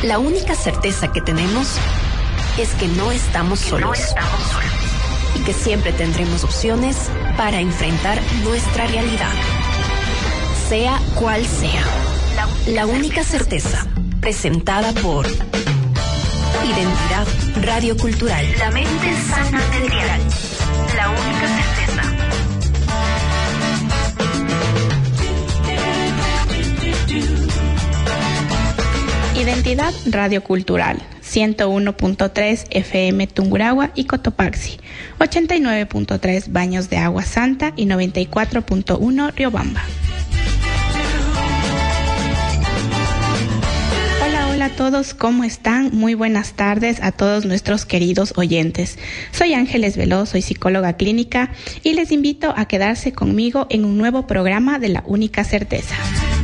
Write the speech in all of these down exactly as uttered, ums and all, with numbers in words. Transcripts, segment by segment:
La única certeza que tenemos es que no estamos que solos. No estamos solos. Y que siempre tendremos opciones para enfrentar nuestra realidad. Sea cual sea. La, la única certeza. Presentada por Identidad Radiocultural. La mente sana del dial. La única certeza. Identidad Radiocultural, ciento uno punto tres F M Tungurahua y Cotopaxi, ochenta y nueve punto tres Baños de Agua Santa y noventa y cuatro punto uno Riobamba. Hola, hola a todos, ¿cómo están? Muy buenas tardes a todos nuestros queridos oyentes. Soy Ángeles Veloz, soy psicóloga clínica y les invito a quedarse conmigo en un nuevo programa de La Única Certeza.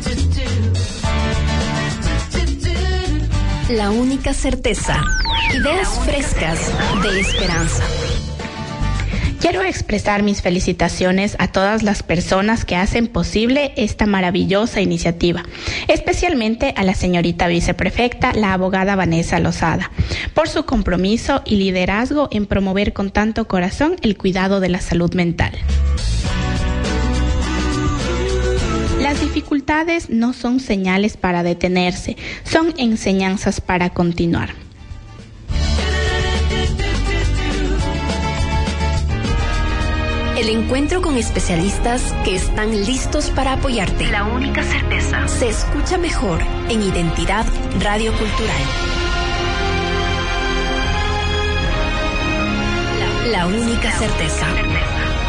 La única certeza. Ideas frescas de esperanza. Quiero expresar mis felicitaciones a todas las personas que hacen posible esta maravillosa iniciativa, especialmente a la señorita viceprefecta, la abogada Vanessa Lozada, por su compromiso y liderazgo en promover con tanto corazón el cuidado de la salud mental. Las dificultades no son señales para detenerse, son enseñanzas para continuar. El encuentro con especialistas que están listos para apoyarte. La única certeza. Se escucha mejor en Identidad Radiocultural. La, la única la certeza. Única certeza.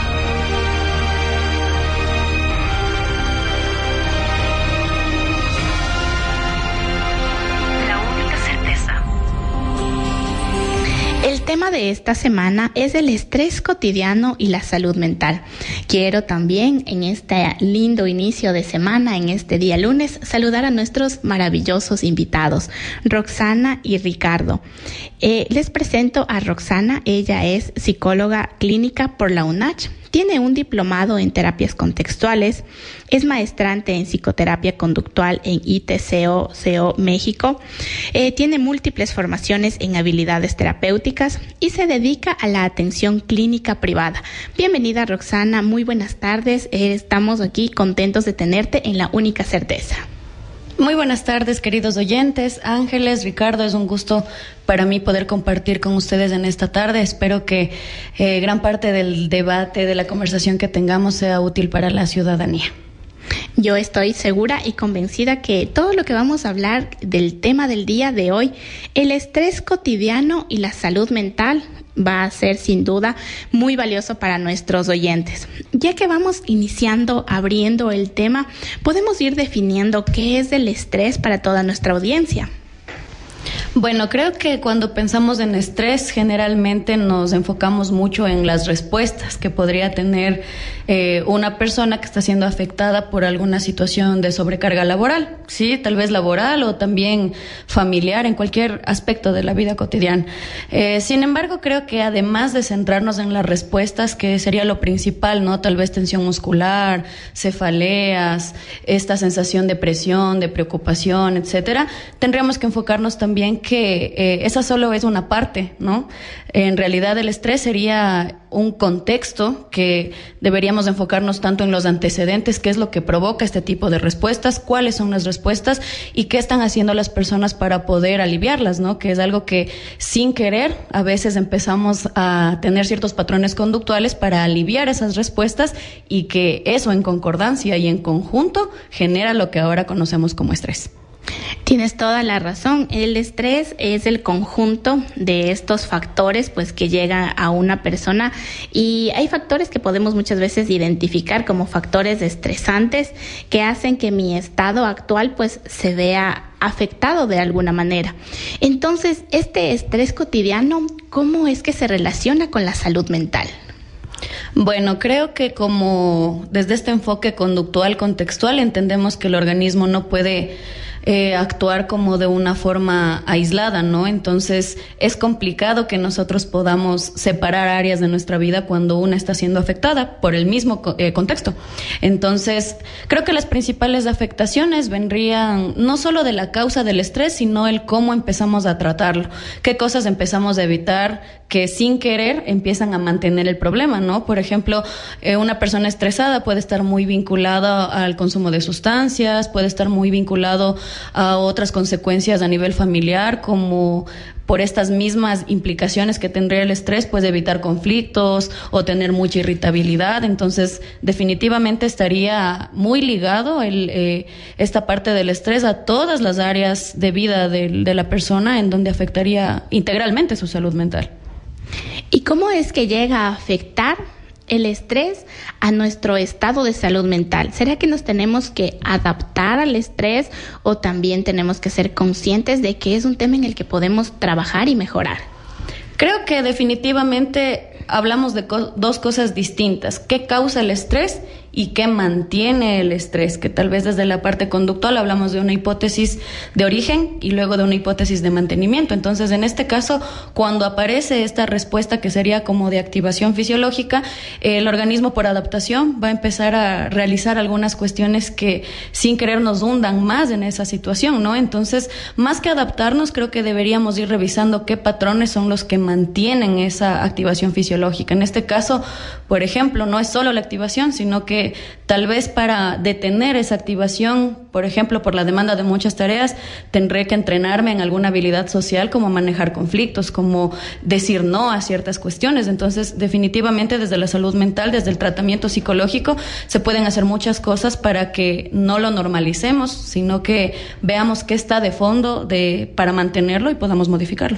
El tema de esta semana es el estrés cotidiano y la salud mental. Quiero también en este lindo inicio de semana, en este día lunes, saludar a nuestros maravillosos invitados, Roxana y Ricardo. Eh, les presento a Roxana, ella es psicóloga clínica por la UNACH. Tiene un diplomado en terapias contextuales, es maestrante en psicoterapia conductual en I T C O C O México, eh, tiene múltiples formaciones en habilidades terapéuticas y se dedica a la atención clínica privada. Bienvenida, Roxana, muy buenas tardes, eh, estamos aquí contentos de tenerte en La Única Certeza. Muy buenas tardes, queridos oyentes. Ángeles, Ricardo, es un gusto para mí poder compartir con ustedes en esta tarde. Espero que eh, gran parte del debate, de la conversación que tengamos sea útil para la ciudadanía. Yo estoy segura y convencida que todo lo que vamos a hablar del tema del día de hoy, el estrés cotidiano y la salud mental, va a ser sin duda muy valioso para nuestros oyentes. Ya que vamos iniciando, abriendo el tema, podemos ir definiendo qué es el estrés para toda nuestra audiencia. Bueno, creo que cuando pensamos en estrés, generalmente nos enfocamos mucho en las respuestas que podría tener eh, una persona que está siendo afectada por alguna situación de sobrecarga laboral, sí, tal vez laboral o también familiar, en cualquier aspecto de la vida cotidiana. Eh, sin embargo, creo que además de centrarnos en las respuestas, que sería lo principal, ¿no? Tal vez tensión muscular, cefaleas, esta sensación de presión, de preocupación, etcétera, tendríamos que enfocarnos también que eh, esa solo es una parte, ¿no? En realidad el estrés sería un contexto que deberíamos enfocarnos tanto en los antecedentes, qué es lo que provoca este tipo de respuestas, cuáles son las respuestas y qué están haciendo las personas para poder aliviarlas, ¿no? Que es algo que sin querer a veces empezamos a tener ciertos patrones conductuales para aliviar esas respuestas y que eso en concordancia y en conjunto genera lo que ahora conocemos como estrés. Tienes toda la razón. El estrés es el conjunto de estos factores pues que llegan a una persona y hay factores que podemos muchas veces identificar como factores estresantes que hacen que mi estado actual pues se vea afectado de alguna manera. Entonces, este estrés cotidiano, ¿cómo es que se relaciona con la salud mental? Bueno, creo que como desde este enfoque conductual contextual entendemos que el organismo no puede eh, actuar como de una forma aislada, ¿no? Entonces es complicado que nosotros podamos separar áreas de nuestra vida cuando una está siendo afectada por el mismo eh, contexto. Entonces creo que las principales afectaciones vendrían no solo de la causa del estrés, sino el cómo empezamos a tratarlo, qué cosas empezamos a evitar que sin querer empiezan a mantener el problema, ¿no? Por ejemplo, eh, una persona estresada puede estar muy vinculada al consumo de sustancias, puede estar muy vinculado a otras consecuencias a nivel familiar, como por estas mismas implicaciones que tendría el estrés, puede evitar conflictos o tener mucha irritabilidad. Entonces, definitivamente estaría muy ligado el, eh, esta parte del estrés a todas las áreas de vida de, de la persona, en donde afectaría integralmente su salud mental. ¿Y cómo es que llega a afectar el estrés a nuestro estado de salud mental? ¿Será que nos tenemos que adaptar al estrés o también tenemos que ser conscientes de que es un tema en el que podemos trabajar y mejorar? Creo que definitivamente hablamos de co- dos cosas distintas. ¿Qué causa el estrés y qué mantiene el estrés? Que tal vez desde la parte conductual hablamos de una hipótesis de origen y luego de una hipótesis de mantenimiento. Entonces, en este caso, cuando aparece esta respuesta que sería como de activación fisiológica, el organismo por adaptación va a empezar a realizar algunas cuestiones que sin querer nos hundan más en esa situación, ¿no? Entonces, más que adaptarnos, creo que deberíamos ir revisando qué patrones son los que mantienen esa activación fisiológica. En este caso, por ejemplo, no es solo la activación, sino que tal vez para detener esa activación, por ejemplo, por la demanda de muchas tareas, tendré que entrenarme en alguna habilidad social, como manejar conflictos, como decir no a ciertas cuestiones. Entonces, definitivamente desde la salud mental, desde el tratamiento psicológico, se pueden hacer muchas cosas para que no lo normalicemos, sino que veamos qué está de fondo de, para mantenerlo y podamos modificarlo.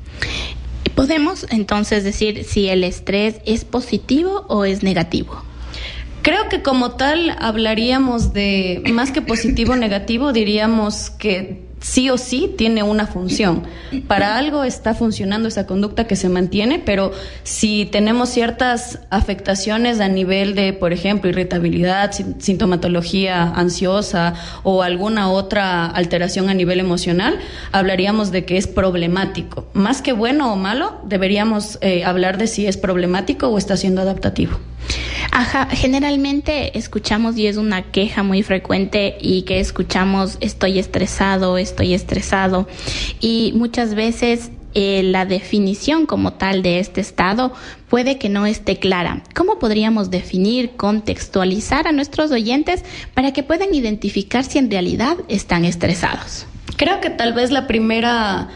¿Podemos entonces decir si el estrés es positivo o es negativo? Creo que como tal hablaríamos de, más que positivo o negativo, diríamos que sí o sí tiene una función. Para algo está funcionando esa conducta que se mantiene, pero si tenemos ciertas afectaciones a nivel de, por ejemplo, irritabilidad, sintomatología ansiosa o alguna otra alteración a nivel emocional, hablaríamos de que es problemático. Más que bueno o malo, deberíamos eh, hablar de si es problemático o está siendo adaptativo. Ajá, generalmente escuchamos, y es una queja muy frecuente, y que escuchamos estoy estresado, estoy estresado, y muchas veces eh, la definición como tal de este estado puede que no esté clara. ¿Cómo podríamos definir, contextualizar a nuestros oyentes para que puedan identificar si en realidad están estresados? Creo que tal vez la primera...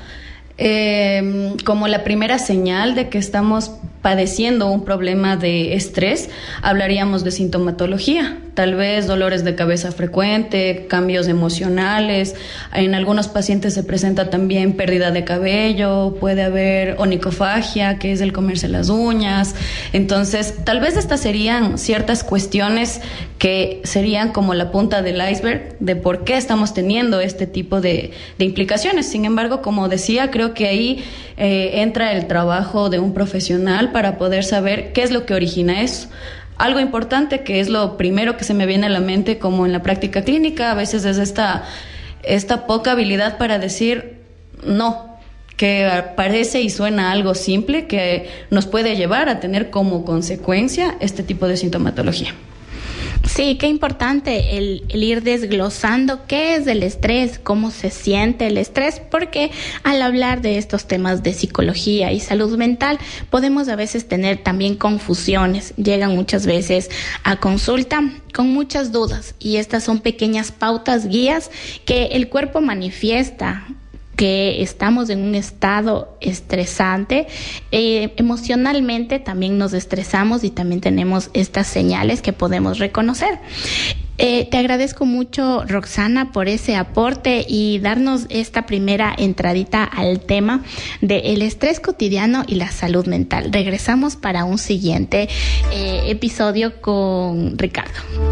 Eh, como la primera señal de que estamos padeciendo un problema de estrés, hablaríamos de sintomatología, tal vez dolores de cabeza frecuente, cambios emocionales. En algunos pacientes se presenta también pérdida de cabello, puede haber onicofagia, que es el comerse las uñas. Entonces, tal vez estas serían ciertas cuestiones que serían como la punta del iceberg de por qué estamos teniendo este tipo de, de implicaciones. Sin embargo, como decía, creo que ahí eh, entra el trabajo de un profesional para poder saber qué es lo que origina eso. Algo importante, que es lo primero que se me viene a la mente como en la práctica clínica, a veces es esta, esta poca habilidad para decir no, que parece y suena algo simple que nos puede llevar a tener como consecuencia este tipo de sintomatología. Sí, qué importante el, el ir desglosando qué es el estrés, cómo se siente el estrés, porque al hablar de estos temas de psicología y salud mental podemos a veces tener también confusiones. Llegan muchas veces a consulta con muchas dudas, y estas son pequeñas pautas, guías que el cuerpo manifiesta que estamos en un estado estresante. Eh, emocionalmente también nos estresamos y también tenemos estas señales que podemos reconocer. Eh, te agradezco mucho, Roxana, por ese aporte y darnos esta primera entradita al tema del estrés cotidiano y la salud mental. Regresamos para un siguiente eh, episodio con Ricardo.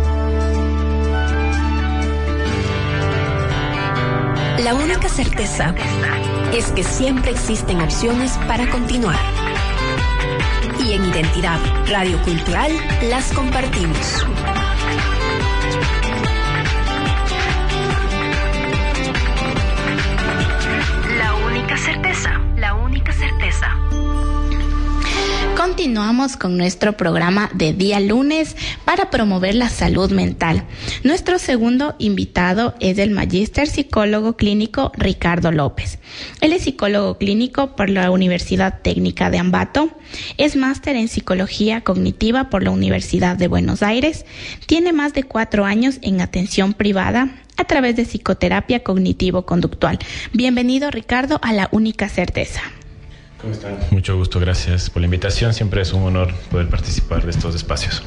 La única certeza es que siempre existen opciones para continuar. Y en Identidad Radio Cultural las compartimos. continuamos con nuestro programa de día lunes para promover la salud mental. Nuestro segundo invitado es el magíster psicólogo clínico Ricardo López. Él es psicólogo clínico por la Universidad Técnica de Ambato, es máster en psicología cognitiva por la Universidad de Buenos Aires, tiene más de cuatro años en atención privada a través de psicoterapia cognitivo-conductual. Bienvenido, Ricardo, a La Única Certeza. ¿Cómo están? Mucho gusto, gracias por la invitación. Siempre es un honor poder participar de estos espacios.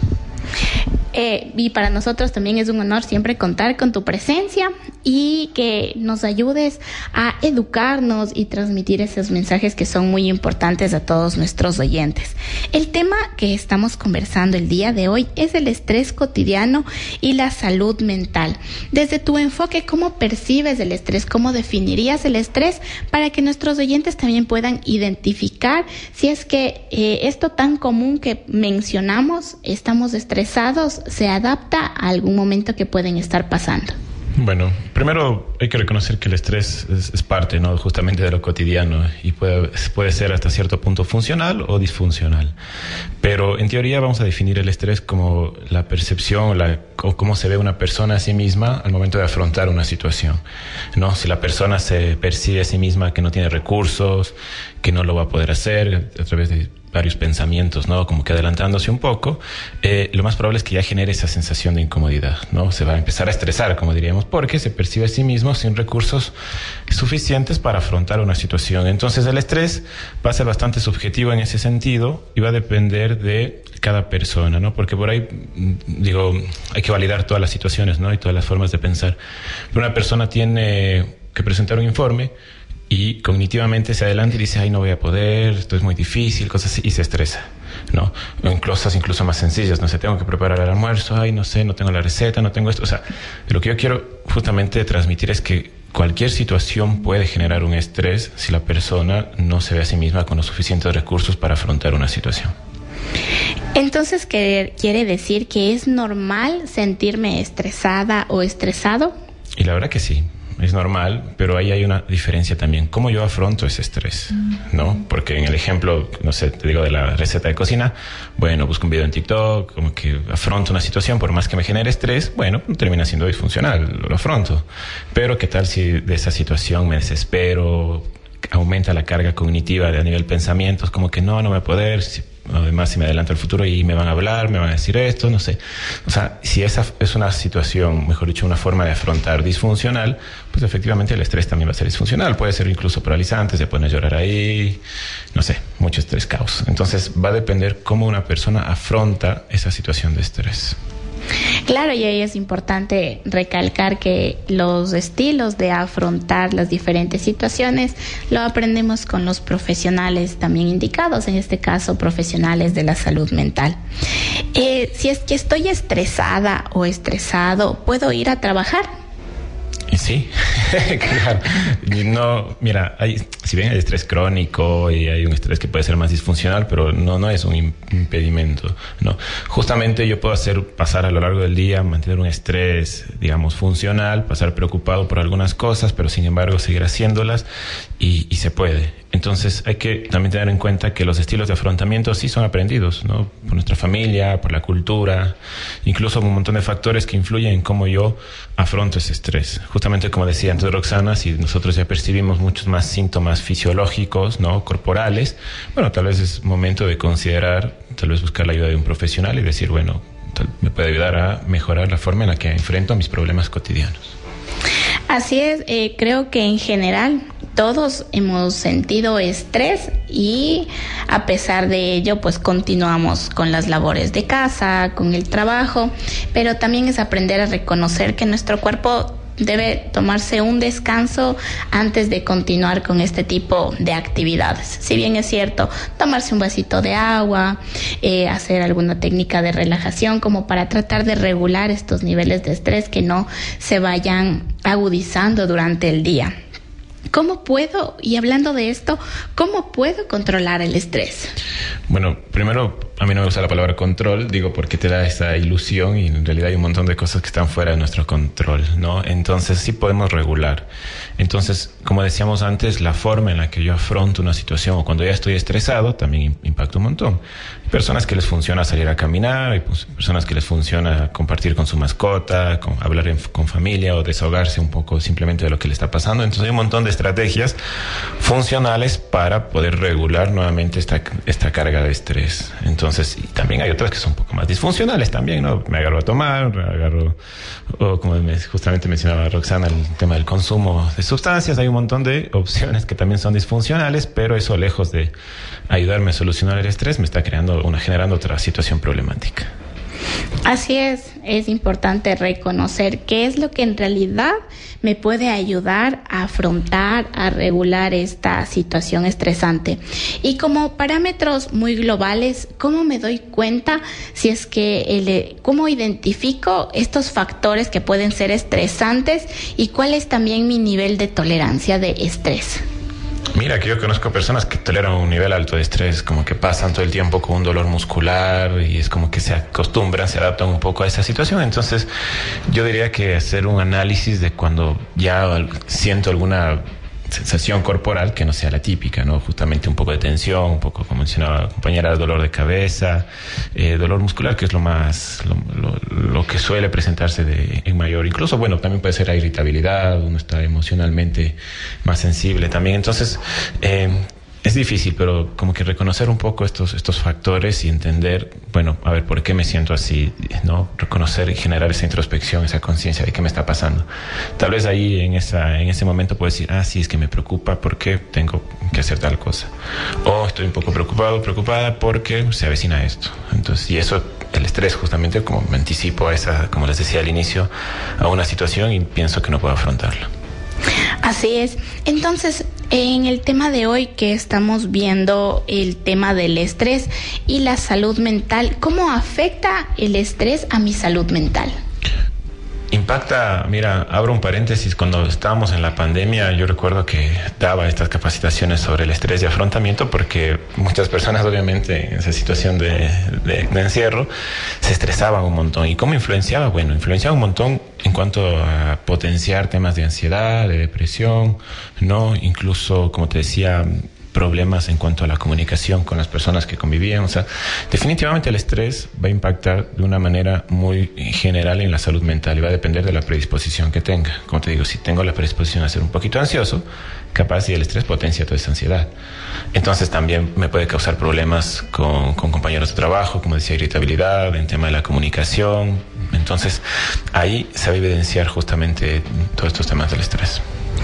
Eh, y para nosotros también es un honor siempre contar con tu presencia y que nos ayudes a educarnos y transmitir esos mensajes que son muy importantes a todos nuestros oyentes. El tema que estamos conversando el día de hoy es el estrés cotidiano y la salud mental. Desde tu enfoque, ¿cómo percibes el estrés? ¿Cómo definirías el estrés para que nuestros oyentes también puedan identificar si es que eh, esto tan común que mencionamos, estamos estresados, se adapta a algún momento que pueden estar pasando? Bueno, primero hay que reconocer que el estrés es, es parte, ¿no?, justamente de lo cotidiano y puede, puede ser hasta cierto punto funcional o disfuncional. Pero en teoría vamos a definir el estrés como la percepción la, o cómo se ve una persona a sí misma al momento de afrontar una situación, ¿no? Si la persona se percibe a sí misma que no tiene recursos, que no lo va a poder hacer a través de varios pensamientos, ¿no?, como que adelantándose un poco, eh, lo más probable es que ya genere esa sensación de incomodidad, ¿no? Se va a empezar a estresar, como diríamos, porque se percibe a sí mismo sin recursos suficientes para afrontar una situación. Entonces el estrés va a ser bastante subjetivo en ese sentido y va a depender de cada persona, ¿no? Porque por ahí, digo, hay que validar todas las situaciones, ¿no?, y todas las formas de pensar. Pero una persona tiene que presentar un informe y cognitivamente se adelanta y dice, ay, no voy a poder, esto es muy difícil, cosas así, y se estresa, ¿no? O en cosas incluso más sencillas, no sé, tengo que preparar el almuerzo, ay, no sé, no tengo la receta, no tengo esto. O sea, lo que yo quiero justamente transmitir es que cualquier situación puede generar un estrés si la persona no se ve a sí misma con los suficientes recursos para afrontar una situación. Entonces, ¿quiere, quiere decir que es normal sentirme estresada o estresado? Y la verdad que sí. Es normal, pero ahí hay una diferencia también. ¿Cómo yo afronto ese estrés? ¿No? Porque en el ejemplo, no sé, te digo de la receta de cocina, bueno, busco un video en TikTok, como que afronto una situación, por más que me genere estrés, bueno, termina siendo disfuncional, lo afronto. Pero ¿qué tal si de esa situación me desespero, aumenta la carga cognitiva de a nivel pensamientos, como que no, no voy a poder, si, además si me adelanto al futuro y me van a hablar, me van a decir esto, no sé. O sea, si esa es una situación, mejor dicho, una forma de afrontar disfuncional, pues efectivamente el estrés también va a ser disfuncional. Puede ser incluso paralizante, se pone a llorar ahí, no sé, mucho estrés, caos. Entonces va a depender cómo una persona afronta esa situación de estrés. Claro, y ahí es importante recalcar que los estilos de afrontar las diferentes situaciones lo aprendemos con los profesionales también indicados, en este caso profesionales de la salud mental. Eh, si es que estoy estresada o estresado, ¿puedo ir a trabajar? Sí, claro. No, mira, hay, si bien hay estrés crónico y hay un estrés que puede ser más disfuncional, pero no, no es un impedimento, no. Justamente yo puedo hacer pasar a lo largo del día, mantener un estrés, digamos, funcional, pasar preocupado por algunas cosas, pero sin embargo seguir haciéndolas y, y se puede. Entonces hay que también tener en cuenta que los estilos de afrontamiento sí son aprendidos, ¿no?, por nuestra familia, por la cultura, incluso un montón de factores que influyen en cómo yo afronto ese estrés. Justamente como decía antes Roxana, si nosotros ya percibimos muchos más síntomas fisiológicos, ¿no?, corporales, bueno, tal vez es momento de considerar, tal vez buscar la ayuda de un profesional y decir, bueno, tal, me puede ayudar a mejorar la forma en la que enfrento mis problemas cotidianos. Así es, eh, creo que en general todos hemos sentido estrés y a pesar de ello pues continuamos con las labores de casa, con el trabajo, pero también es aprender a reconocer que nuestro cuerpo debe tomarse un descanso antes de continuar con este tipo de actividades. Si bien es cierto, tomarse un vasito de agua, eh, hacer alguna técnica de relajación como para tratar de regular estos niveles de estrés que no se vayan agudizando durante el día. ¿Cómo puedo, y hablando de esto, cómo puedo controlar el estrés? Bueno, primero, a mí no me gusta la palabra control, digo porque te da esa ilusión y en realidad hay un montón de cosas que están fuera de nuestro control, ¿no? Entonces sí podemos regular. Entonces, como decíamos antes, la forma en la que yo afronto una situación o cuando ya estoy estresado también impacta un montón. Hay personas que les funciona salir a caminar, hay personas que les funciona compartir con su mascota, con, hablar en, con familia o desahogarse un poco simplemente de lo que le está pasando. Entonces hay un montón de estrategias funcionales para poder regular nuevamente esta, esta carga de estrés. Entonces, y también hay otras que son un poco más disfuncionales también, ¿no? Me agarro a tomar, me agarro, o como me, justamente mencionaba Roxana, el tema del consumo de sustancias. Hay un montón de opciones que también son disfuncionales, pero eso, lejos de ayudarme a solucionar el estrés, me está creando una, generando otra situación problemática. Así es, es importante reconocer qué es lo que en realidad me puede ayudar a afrontar, a regular esta situación estresante. Y como parámetros muy globales, ¿cómo me doy cuenta si es que, el, cómo identifico estos factores que pueden ser estresantes y cuál es también mi nivel de tolerancia de estrés? Mira, que yo conozco personas que toleran un nivel alto de estrés, como que pasan todo el tiempo con un dolor muscular y es como que se acostumbran, se adaptan un poco a esa situación. Entonces, yo diría que hacer un análisis de cuando ya siento alguna sensación corporal que no sea la típica, ¿no? Justamente un poco de tensión, un poco, como mencionaba la compañera, dolor de cabeza, eh, dolor muscular, que es lo más, lo, lo, lo que suele presentarse de, en mayor. Incluso, bueno, también puede ser la irritabilidad, uno está emocionalmente más sensible también. Entonces, eh, es difícil, pero como que reconocer un poco estos, estos factores y entender, bueno, a ver, ¿por qué me siento así? ¿No? Reconocer y generar esa introspección, esa conciencia de qué me está pasando. Tal vez ahí en esa, en ese momento puedo decir, ah, sí, es que me preocupa porque tengo que hacer tal cosa. O estoy un poco preocupado, preocupada porque se avecina esto. Entonces, y eso, el estrés justamente, como me anticipo a esa, como les decía al inicio, a una situación y pienso que no puedo afrontarla. Así es. Entonces, en el tema de hoy que estamos viendo el tema del estrés y la salud mental, ¿cómo afecta el estrés a mi salud mental? Impacta, mira, abro un paréntesis, cuando estábamos en la pandemia yo recuerdo que daba estas capacitaciones sobre el estrés y afrontamiento porque muchas personas obviamente en esa situación de, de, de encierro se estresaban un montón. ¿Y cómo influenciaba? Bueno, influenciaba un montón en cuanto a potenciar temas de ansiedad, de depresión, ¿no? Incluso, como te decía, problemas en cuanto a la comunicación con las personas que convivían. O sea, definitivamente el estrés va a impactar de una manera muy general en la salud mental y va a depender de la predisposición que tenga. Como te digo, si tengo la predisposición a ser un poquito ansioso, capaz si el estrés potencia toda esa ansiedad. Entonces también me puede causar problemas con, con compañeros de trabajo, como decía, irritabilidad, en tema de la comunicación. Entonces ahí se va a evidenciar justamente todos estos temas del estrés.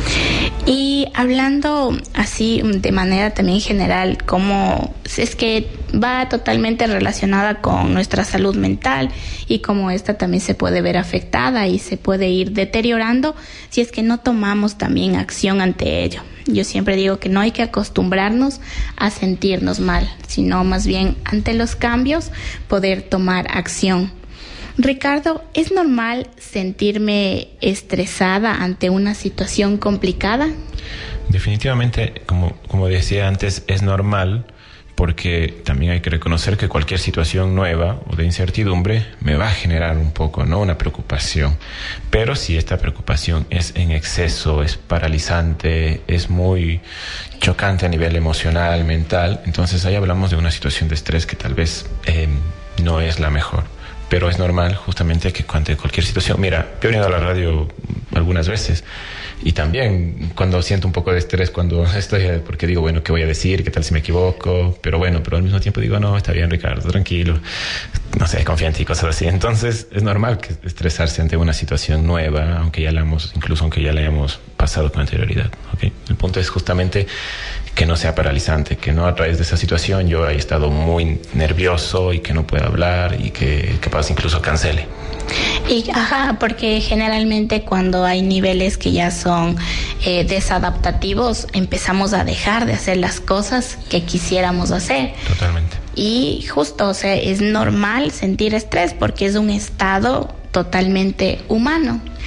Y hablando así de manera también general, como es que va totalmente relacionada con nuestra salud mental y cómo esta también se puede ver afectada y se puede ir deteriorando si es que no tomamos también acción ante ello. Yo siempre digo que no hay que acostumbrarnos a sentirnos mal, sino más bien ante los cambios poder tomar acción. Ricardo, ¿es normal sentirme estresada ante una situación complicada? Definitivamente, como, como decía antes, es normal porque también hay que reconocer que cualquier situación nueva o de incertidumbre me va a generar un poco, ¿no? Una preocupación. Pero si esta preocupación es en exceso, es paralizante, es muy chocante a nivel emocional, mental, entonces ahí hablamos de una situación de estrés que tal vez eh, no es la mejor. Pero es normal justamente que ante cualquier situación, mira, yo he venido a la radio algunas veces y también cuando siento un poco de estrés, cuando estoy, porque digo, bueno, ¿qué voy a decir? ¿Qué tal si me equivoco? Pero bueno, pero al mismo tiempo digo, no, está bien, Ricardo, tranquilo, no sé, confía en ti, cosas así. Entonces es normal que estresarse ante una situación nueva, aunque ya la hemos, incluso aunque ya la hayamos pasado con anterioridad, ¿okay? El punto es justamente que no sea paralizante, que no a través de esa situación yo haya estado muy nervioso y que no pueda hablar y que capaz incluso cancele. Y ajá, porque generalmente cuando hay niveles que ya son eh, desadaptativos, empezamos a dejar de hacer las cosas que quisiéramos hacer. Totalmente. Y justo, o sea, es normal sentir estrés porque es un estado totalmente humano.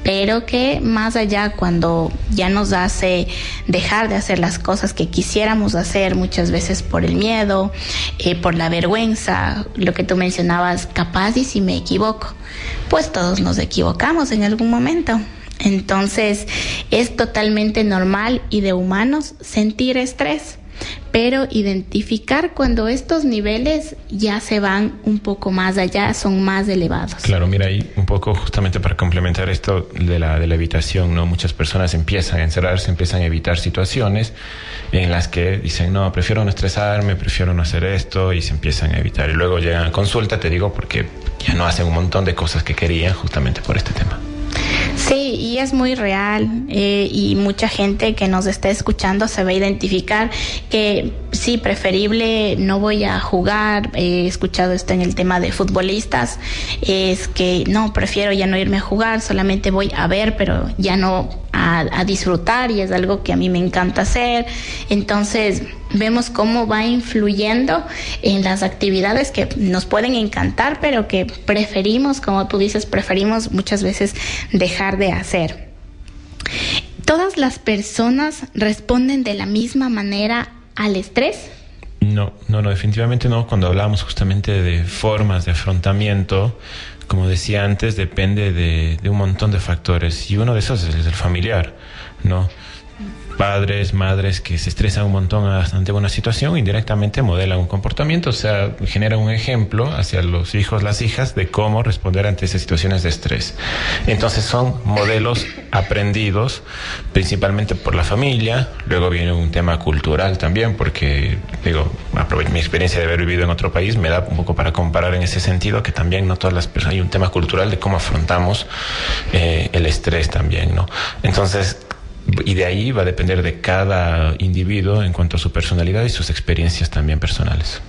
pero que más allá, cuando ya nos hace dejar de hacer las cosas que quisiéramos hacer, muchas veces por el miedo, eh, por la vergüenza, lo que tú mencionabas, capaz y si me equivoco, pues todos nos equivocamos en algún momento. Entonces es totalmente normal y de humanos sentir estrés, pero identificar cuando estos niveles ya se van un poco más allá, son más elevados. Claro, mira, ahí un poco justamente para complementar esto de la, de la evitación, ¿no? Muchas personas empiezan a encerrarse, empiezan a evitar situaciones en las que dicen, no, prefiero no estresarme, prefiero no hacer esto, y se empiezan a evitar. Y luego llegan a consulta, te digo, porque ya no hacen un montón de cosas que querían justamente por este tema. Sí, y es muy real, eh, y mucha gente que nos está escuchando se va a identificar que sí, preferible no voy a jugar. He escuchado esto en el tema de futbolistas, es que no, prefiero ya no irme a jugar, solamente voy a ver, pero ya no a, a disfrutar, y es algo que a mí me encanta hacer. Entonces vemos cómo va influyendo en las actividades que nos pueden encantar, pero que preferimos, como tú dices, preferimos muchas veces dejar de hacer. ¿Todas las personas responden de la misma manera al estrés? No, no, no, definitivamente no. Cuando hablamos justamente de formas de afrontamiento, como decía antes, depende de, de un montón de factores, y uno de esos es el familiar, ¿no? Padres, madres que se estresan un montón ante una situación, indirectamente modelan un comportamiento, o sea, generan un ejemplo hacia los hijos, las hijas, de cómo responder ante esas situaciones de estrés. Entonces son modelos aprendidos principalmente por la familia. Luego viene un tema cultural también, porque, digo, mi experiencia de haber vivido en otro país me da un poco para comparar en ese sentido, que también no todas las personas, hay un tema cultural de cómo afrontamos eh, el estrés también, ¿no? Entonces, y de ahí va a depender de cada individuo en cuanto a su personalidad y sus experiencias también personales.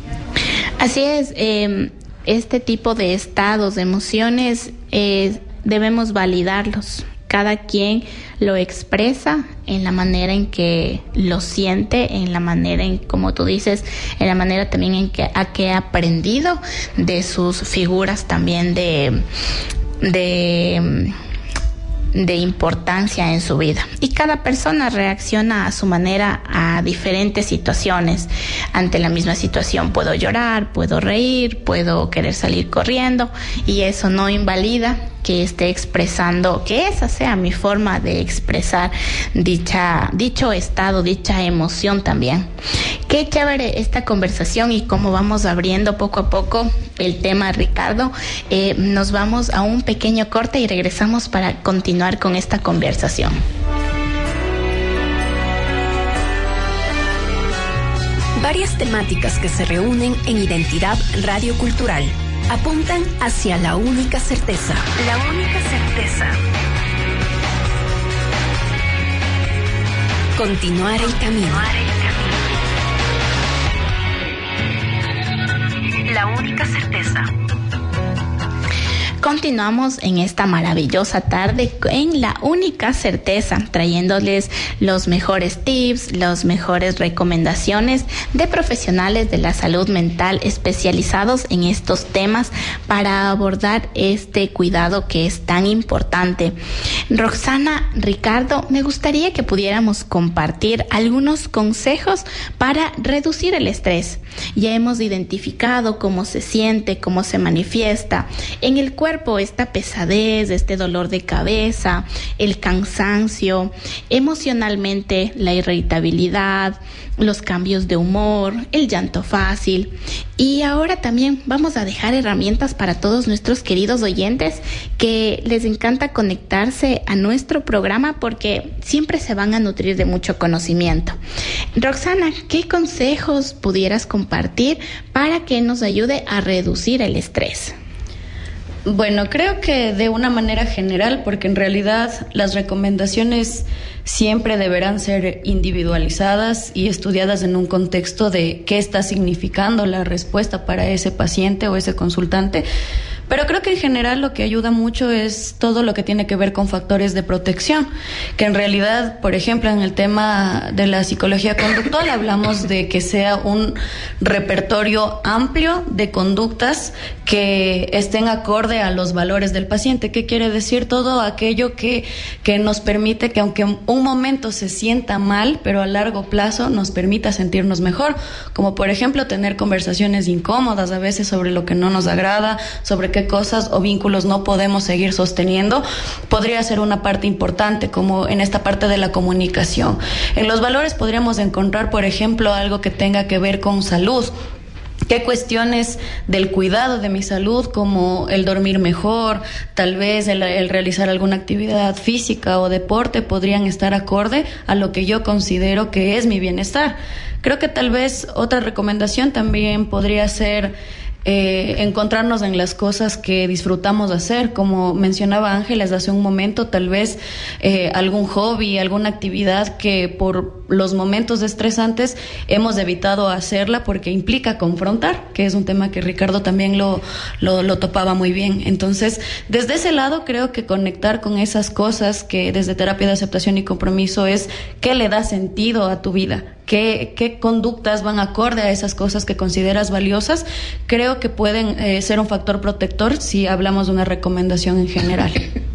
Así es, eh, este tipo de estados, de emociones, eh, debemos validarlos. Cada quien lo expresa en la manera en que lo siente, en la manera en, como tú dices, en la manera también en que, a que ha aprendido de sus figuras también de... de de importancia en su vida, y cada persona reacciona a su manera a diferentes situaciones. Ante la misma situación puedo llorar, puedo reír, puedo querer salir corriendo, y eso no invalida que esté expresando, que esa sea mi forma de expresar dicha, dicho estado, dicha emoción también. Qué chévere esta conversación y cómo vamos abriendo poco a poco el tema, Ricardo. Eh, nos vamos a un pequeño corte y regresamos para continuar con esta conversación. Varias temáticas que se reúnen en Identidad Radio Cultural apuntan hacia la única certeza. La única certeza. Continuar el camino. Continuar el camino. La única certeza. Continuamos en esta maravillosa tarde en La Única Certeza, trayéndoles los mejores tips, las mejores recomendaciones de profesionales de la salud mental especializados en estos temas para abordar este cuidado que es tan importante. Roxana, Ricardo, me gustaría que pudiéramos compartir algunos consejos para reducir el estrés. Ya hemos identificado cómo se siente, cómo se manifiesta en el cuerpo esta pesadez, este dolor de cabeza, el cansancio, emocionalmente la irritabilidad, los cambios de humor, el llanto fácil. Y ahora también vamos a dejar herramientas para todos nuestros queridos oyentes que les encanta conectarse a nuestro programa porque siempre se van a nutrir de mucho conocimiento. Roxana, ¿qué consejos pudieras compartir para que nos ayude a reducir el estrés? Bueno, creo que de una manera general, porque en realidad las recomendaciones siempre deberán ser individualizadas y estudiadas en un contexto de qué está significando la respuesta para ese paciente o ese consultante. Pero creo que en general lo que ayuda mucho es todo lo que tiene que ver con factores de protección, que en realidad, por ejemplo, en el tema de la psicología conductual hablamos de que sea un repertorio amplio de conductas que estén acorde a los valores del paciente. ¿Qué quiere decir? Todo aquello que, que nos permite que aunque un momento se sienta mal, pero a largo plazo nos permita sentirnos mejor, como por ejemplo tener conversaciones incómodas a veces sobre lo que no nos agrada, sobre qué cosas o vínculos no podemos seguir sosteniendo, podría ser una parte importante, como en esta parte de la comunicación. En los valores podríamos encontrar, por ejemplo, algo que tenga que ver con salud. ¿Qué cuestiones del cuidado de mi salud, como el dormir mejor, tal vez el, el realizar alguna actividad física o deporte, podrían estar acorde a lo que yo considero que es mi bienestar? Creo que tal vez otra recomendación también podría ser Eh, encontrarnos en las cosas que disfrutamos hacer, como mencionaba Ángeles hace un momento, tal vez eh, algún hobby, alguna actividad que por los momentos estresantes hemos evitado hacerla porque implica confrontar, que es un tema que Ricardo también lo, lo, lo topaba muy bien. Entonces, desde ese lado creo que conectar con esas cosas que desde terapia de aceptación y compromiso es qué le da sentido a tu vida, qué, qué conductas van acorde a esas cosas que consideras valiosas. Creo que pueden eh, ser un factor protector si hablamos de una recomendación en general.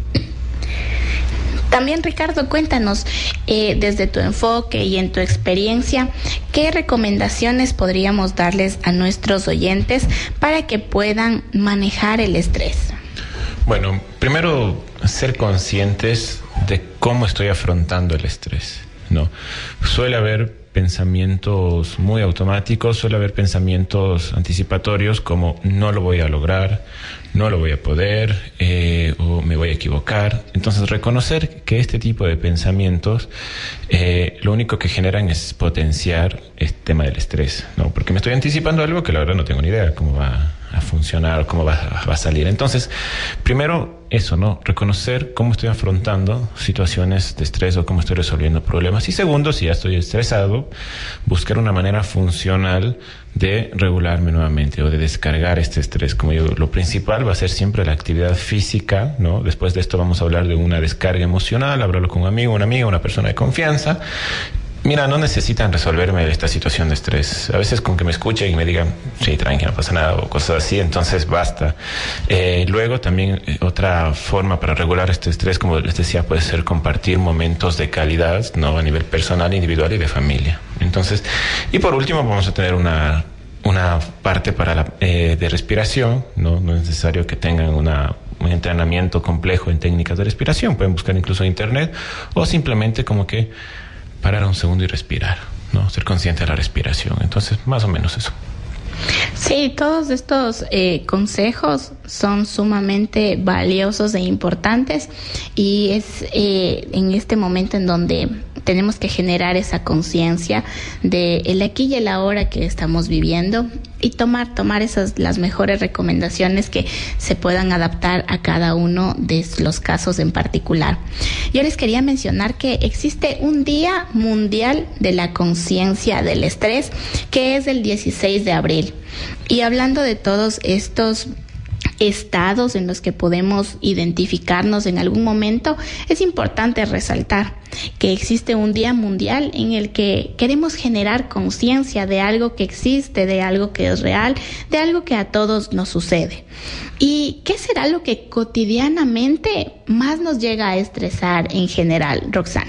También, Ricardo, cuéntanos, eh, desde tu enfoque y en tu experiencia, ¿qué recomendaciones podríamos darles a nuestros oyentes para que puedan manejar el estrés? Bueno, primero, ser conscientes de cómo estoy afrontando el estrés, ¿no? Suele haber pensamientos muy automáticos, suele haber pensamientos anticipatorios como no lo voy a lograr, no lo voy a poder, eh, o me voy a equivocar. Entonces, reconocer que este tipo de pensamientos eh, lo único que generan es potenciar este tema del estrés, ¿no? Porque me estoy anticipando algo que la verdad no tengo ni idea cómo va a funcionar, cómo va, va a salir. Entonces, primero eso, ¿no? Reconocer cómo estoy afrontando situaciones de estrés o cómo estoy resolviendo problemas. Y segundo, si ya estoy estresado, buscar una manera funcional de regularme nuevamente o de descargar este estrés. Como yo, lo principal va a ser siempre la actividad física, ¿no? Después de esto vamos a hablar de una descarga emocional, hablarlo con un amigo, una amiga, una persona de confianza. Mira, no necesitan resolverme esta situación de estrés. A veces con que me escuchen y me digan, sí, tranqui, no pasa nada, o cosas así, entonces basta. Eh, luego también eh, otra forma para regular este estrés, como les decía, puede ser compartir momentos de calidad, ¿no? A nivel personal, individual y de familia. Entonces, y por último vamos a tener una, una parte para la, eh, de respiración, ¿no? No es necesario que tengan una un entrenamiento complejo en técnicas de respiración. Pueden buscar incluso en internet o simplemente como que parar un segundo y respirar, ¿no? Ser consciente de la respiración. Entonces, más o menos eso. Sí, todos estos eh, consejos son sumamente valiosos e importantes, y es eh, en este momento en donde tenemos que generar esa conciencia de el aquí y el ahora que estamos viviendo, y tomar tomar esas las mejores recomendaciones que se puedan adaptar a cada uno de los casos en particular. Yo les quería mencionar que existe un Día Mundial de la Conciencia del Estrés, que es el dieciséis de abril. Y hablando de todos estos estados en los que podemos identificarnos en algún momento, es importante resaltar que existe un día mundial en el que queremos generar conciencia de algo que existe, de algo que es real, de algo que a todos nos sucede. ¿Y qué será lo que cotidianamente más nos llega a estresar en general, Roxana?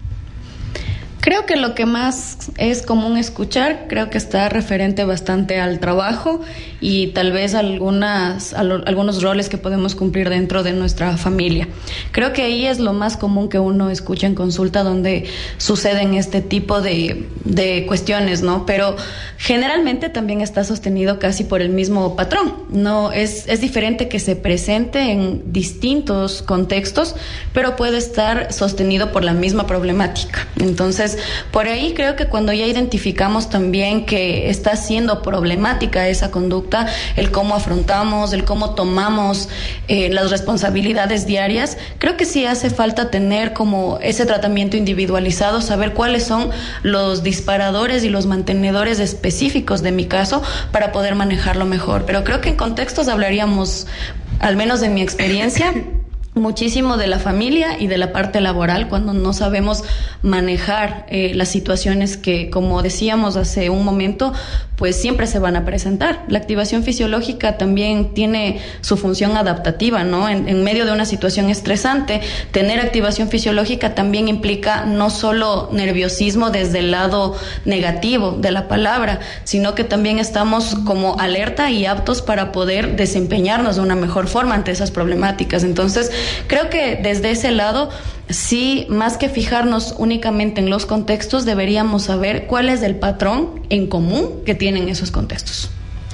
Creo que lo que más es común escuchar, creo que está referente bastante al trabajo y tal vez algunas, algunos roles que podemos cumplir dentro de nuestra familia. Creo que ahí es lo más común que uno escucha en consulta, donde suceden este tipo de, de cuestiones, ¿no? Pero generalmente también está sostenido casi por el mismo patrón. No es, es diferente que se presente en distintos contextos, pero puede estar sostenido por la misma problemática. Entonces, por ahí creo que cuando ya identificamos también que está siendo problemática esa conducta, el cómo afrontamos, el cómo tomamos eh, las responsabilidades diarias, creo que sí hace falta tener como ese tratamiento individualizado, saber cuáles son los disparadores y los mantenedores específicos de mi caso para poder manejarlo mejor. Pero creo que en contextos hablaríamos al menos en mi experiencia, muchísimo de la familia y de la parte laboral cuando no sabemos manejar eh, las situaciones que, como decíamos hace un momento, pues siempre se van a presentar. La activación fisiológica también tiene su función adaptativa, ¿no? En, en medio de una situación estresante, tener activación fisiológica también implica no solo nerviosismo desde el lado negativo de la palabra, sino que también estamos como alerta y aptos para poder desempeñarnos de una mejor forma ante esas problemáticas. Entonces, creo que desde ese lado, sí, más que fijarnos únicamente en los contextos, deberíamos saber cuál es el patrón en común que tienen esos contextos.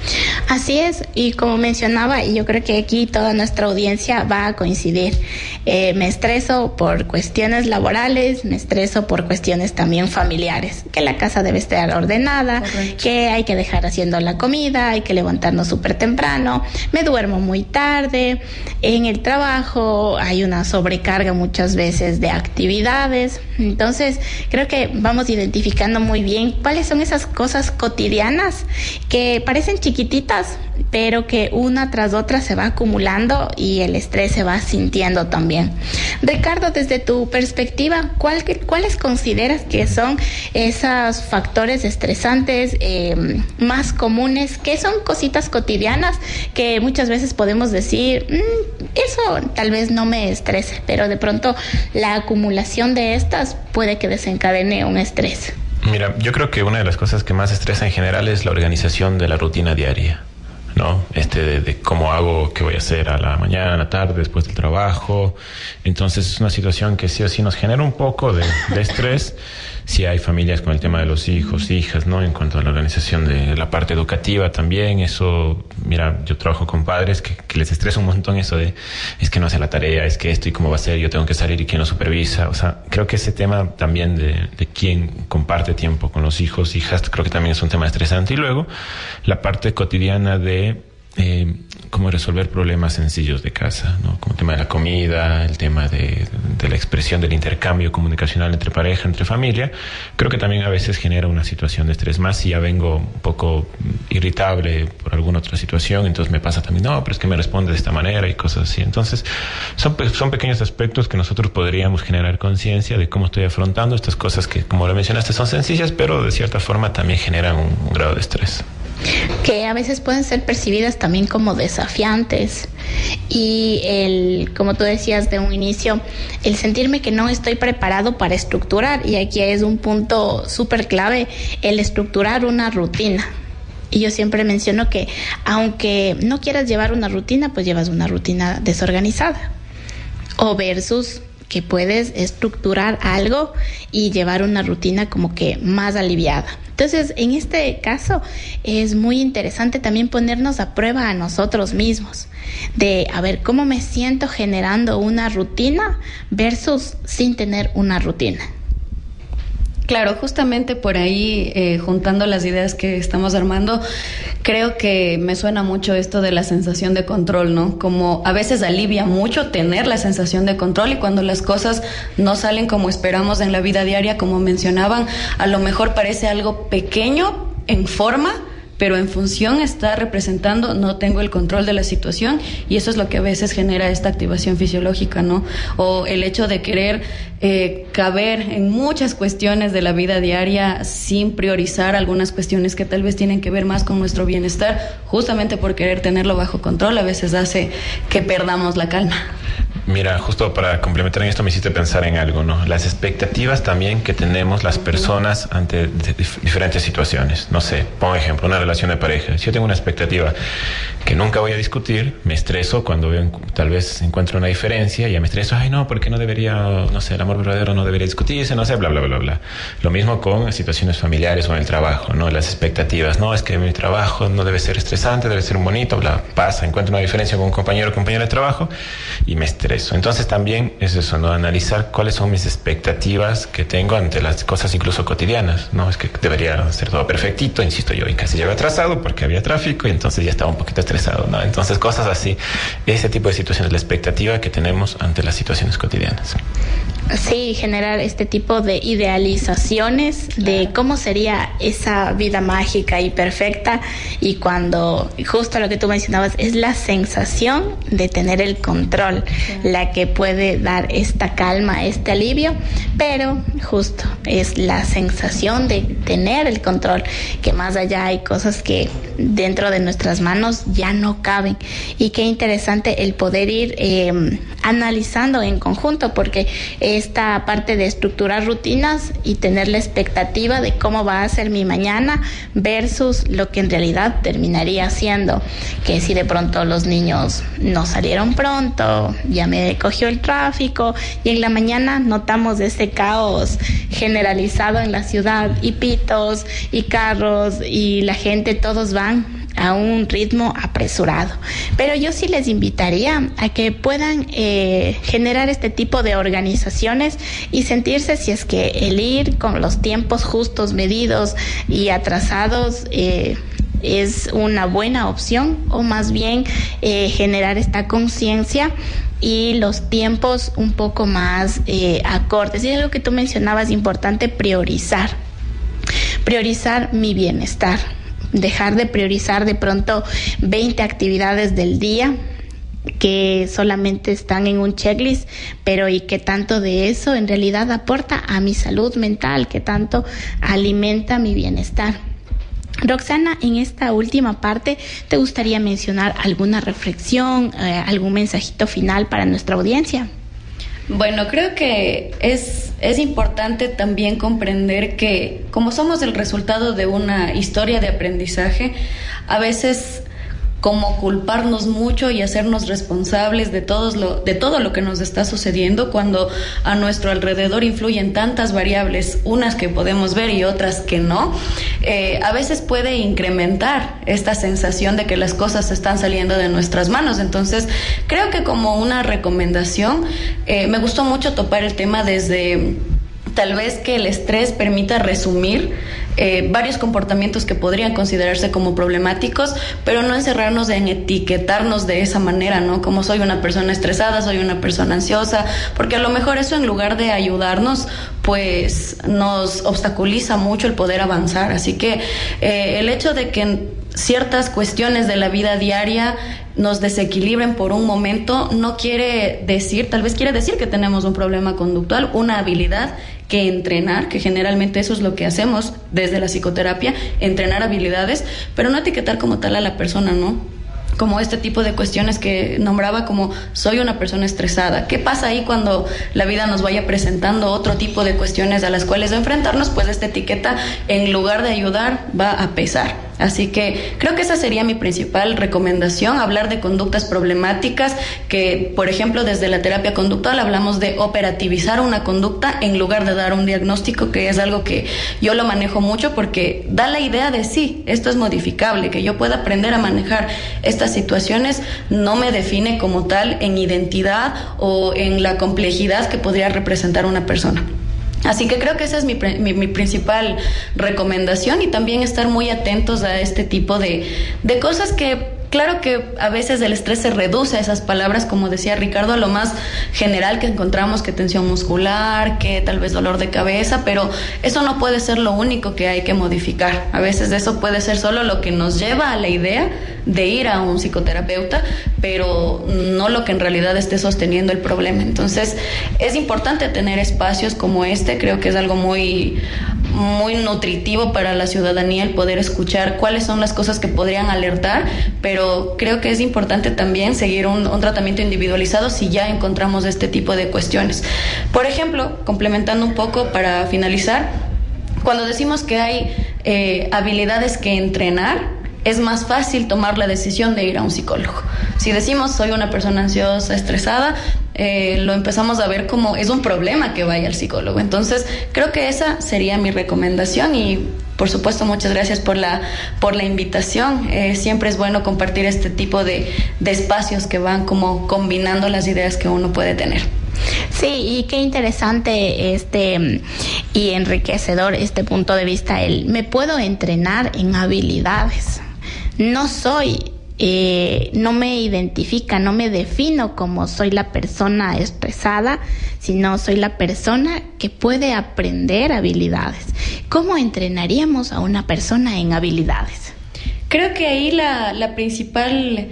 Así es, y como mencionaba, y yo creo que aquí toda nuestra audiencia va a coincidir. Eh, me estreso por cuestiones laborales, me estreso por cuestiones también familiares, que la casa debe estar ordenada, correcto, que hay que dejar haciendo la comida, hay que levantarnos súper temprano, me duermo muy tarde, en el trabajo hay una sobrecarga muchas veces de actividades. Entonces, creo que vamos identificando muy bien cuáles son esas cosas cotidianas que parecen chiquititas, pero que una tras otra se va acumulando y el estrés se va sintiendo también. Ricardo, desde tu perspectiva, ¿cuál, ¿cuáles consideras que son esos factores estresantes eh, más comunes? ¿Qué son cositas cotidianas que muchas veces podemos decir, mmm, eso tal vez no me estrese, pero de pronto la acumulación de estas puede que desencadene un estrés? Mira, yo creo que una de las cosas que más estresa en general es la organización de la rutina diaria, ¿no? Este de, de cómo hago, qué voy a hacer a la mañana, a la tarde, después del trabajo. Entonces es una situación que sí o sí nos genera un poco de, de estrés. Si hay familias con el tema de los hijos, hijas, ¿no? En cuanto a la organización de la parte educativa también, eso, mira, yo trabajo con padres que, que les estresa un montón eso de, es que no hace la tarea, es que esto y cómo va a ser, yo tengo que salir y quién lo supervisa. O sea, creo que ese tema también de, de quién comparte tiempo con los hijos, hijas, creo que también es un tema estresante. Y luego, la parte cotidiana de Eh, cómo resolver problemas sencillos de casa, ¿no? Como el tema de la comida, el tema de, de la expresión del intercambio comunicacional entre pareja, entre familia. Creo que también a veces genera una situación de estrés más si ya vengo un poco irritable por alguna otra situación, entonces me pasa también, no, pero es que me responde de esta manera y cosas así. Entonces son, son pequeños aspectos que nosotros podríamos generar conciencia de cómo estoy afrontando estas cosas que, como lo mencionaste, son sencillas, pero de cierta forma también generan un, un grado de estrés, que a veces pueden ser percibidas también como desafiantes. Y el, como tú decías de un inicio, el sentirme que no estoy preparado para estructurar, y aquí es un punto súper clave, el estructurar una rutina. Y yo siempre menciono que aunque no quieras llevar una rutina, pues llevas una rutina desorganizada. O versus que puedes estructurar algo y llevar una rutina como que más aliviada. Entonces, en este caso, es muy interesante también ponernos a prueba a nosotros mismos, de a ver cómo me siento generando una rutina versus sin tener una rutina. Claro, justamente por ahí, eh, juntando las ideas que estamos armando, creo que me suena mucho esto de la sensación de control, ¿no? Como a veces alivia mucho tener la sensación de control, y cuando las cosas no salen como esperamos en la vida diaria, como mencionaban, a lo mejor parece algo pequeño en forma, pero en función está representando no tengo el control de la situación, y eso es lo que a veces genera esta activación fisiológica, ¿no? O el hecho de querer eh, caber en muchas cuestiones de la vida diaria sin priorizar algunas cuestiones que tal vez tienen que ver más con nuestro bienestar, justamente por querer tenerlo bajo control, a veces hace que perdamos la calma. Mira, justo para complementar en esto me hiciste pensar en algo, ¿no? Las expectativas también que tenemos las personas ante dif- diferentes situaciones. No sé, pongo ejemplo, una relación de pareja. Si yo tengo una expectativa que nunca voy a discutir, me estreso cuando veo, tal vez encuentro una diferencia, y ya me estreso, ay no, porque no debería, no sé, el amor verdadero no debería discutirse, no sé, bla, bla, bla, bla. Lo mismo con situaciones familiares o en el trabajo, ¿no? Las expectativas, no, es que mi trabajo no debe ser estresante, debe ser bonito, bla, pasa, encuentro una diferencia con un compañero o compañera de trabajo y me estreso. Entonces también es eso, ¿no? Analizar cuáles son mis expectativas que tengo ante las cosas incluso cotidianas, ¿no? Es que debería ser todo perfectito, insisto yo, y casi llego atrasado porque había tráfico y entonces ya estaba un poquito estresado, ¿no? Entonces cosas así, ese tipo de situaciones, la expectativa que tenemos ante las situaciones cotidianas. Sí, generar este tipo de idealizaciones de cómo sería esa vida mágica y perfecta, y cuando justo lo que tú mencionabas es la sensación de tener el control, sí, la que puede dar esta calma, este alivio, pero justo es la sensación de tener el control, que más allá hay cosas que dentro de nuestras manos ya no caben. Y qué interesante el poder ir eh, analizando en conjunto, porque esta parte de estructurar rutinas y tener la expectativa de cómo va a ser mi mañana versus lo que en realidad terminaría siendo, que si de pronto los niños no salieron pronto, ya me cogió el tráfico, y en la mañana notamos ese caos generalizado en la ciudad, y pitos y carros y la gente, todos van a un ritmo apresurado. Pero yo sí les invitaría a que puedan eh, generar este tipo de organizaciones y sentirse si es que el ir con los tiempos justos, medidos y atrasados eh, es una buena opción, o más bien eh, generar esta conciencia y los tiempos un poco más eh, acordes. Y es lo que tú mencionabas, importante priorizar, priorizar mi bienestar. Dejar de priorizar de pronto veinte actividades del día que solamente están en un checklist, pero ¿y qué tanto de eso en realidad aporta a mi salud mental? ¿Qué tanto alimenta mi bienestar? Roxana, en esta última parte, ¿te gustaría mencionar alguna reflexión, eh, algún mensajito final para nuestra audiencia? Bueno, creo que es, es importante también comprender que como somos el resultado de una historia de aprendizaje, a veces como culparnos mucho y hacernos responsables de todos lo, de todo lo que nos está sucediendo, cuando a nuestro alrededor influyen tantas variables, unas que podemos ver y otras que no, eh, a veces puede incrementar esta sensación de que las cosas están saliendo de nuestras manos. Entonces, creo que como una recomendación, eh, me gustó mucho topar el tema desde tal vez que el estrés permita resumir eh, varios comportamientos que podrían considerarse como problemáticos, pero no encerrarnos en etiquetarnos de esa manera, ¿no? Como soy una persona estresada, soy una persona ansiosa, porque a lo mejor eso, en lugar de ayudarnos, pues nos obstaculiza mucho el poder avanzar. Así que eh, el hecho de que ciertas cuestiones de la vida diaria nos desequilibren por un momento no quiere decir, tal vez quiere decir que tenemos un problema conductual, una habilidad que entrenar, que generalmente eso es lo que hacemos desde la psicoterapia, entrenar habilidades, pero no etiquetar como tal a la persona, ¿no? Como este tipo de cuestiones que nombraba, como soy una persona estresada. ¿Qué pasa ahí cuando la vida nos vaya presentando otro tipo de cuestiones a las cuales enfrentarnos? Pues esta etiqueta, en lugar de ayudar, va a pesar. Así que creo que esa sería mi principal recomendación, hablar de conductas problemáticas, que por ejemplo desde la terapia conductual hablamos de operativizar una conducta en lugar de dar un diagnóstico, que es algo que yo lo manejo mucho porque da la idea de sí, esto es modificable, que yo pueda aprender a manejar estas situaciones, no me define como tal en identidad o en la complejidad que podría representar una persona. Así que creo que esa es mi, mi, mi principal recomendación, y también estar muy atentos a este tipo de, de cosas que, claro que a veces el estrés se reduce a esas palabras, como decía Ricardo, a lo más general que encontramos, que tensión muscular, que tal vez dolor de cabeza, pero eso no puede ser lo único que hay que modificar. A veces eso puede ser solo lo que nos lleva a la idea de ir a un psicoterapeuta, pero no lo que en realidad esté sosteniendo el problema. Entonces, es importante tener espacios como este. Creo que es algo muy, muy nutritivo para la ciudadanía el poder escuchar cuáles son las cosas que podrían alertar, pero creo que es importante también seguir un, un tratamiento individualizado si ya encontramos este tipo de cuestiones. Por ejemplo, complementando un poco para finalizar, cuando decimos que hay eh, habilidades que entrenar, es más fácil tomar la decisión de ir a un psicólogo. Si decimos soy una persona ansiosa, estresada, eh, lo empezamos a ver como es un problema que vaya al psicólogo. Entonces, creo que esa sería mi recomendación, y por supuesto muchas gracias por la, por la invitación. Eh, siempre es bueno compartir este tipo de, de espacios que van como combinando las ideas que uno puede tener. Sí, y qué interesante este y enriquecedor este punto de vista. El me puedo entrenar en habilidades. No soy eh, no me identifica, no me defino como soy la persona estresada, sino soy la persona que puede aprender habilidades. ¿Cómo entrenaríamos a una persona en habilidades? Creo que ahí la, la principal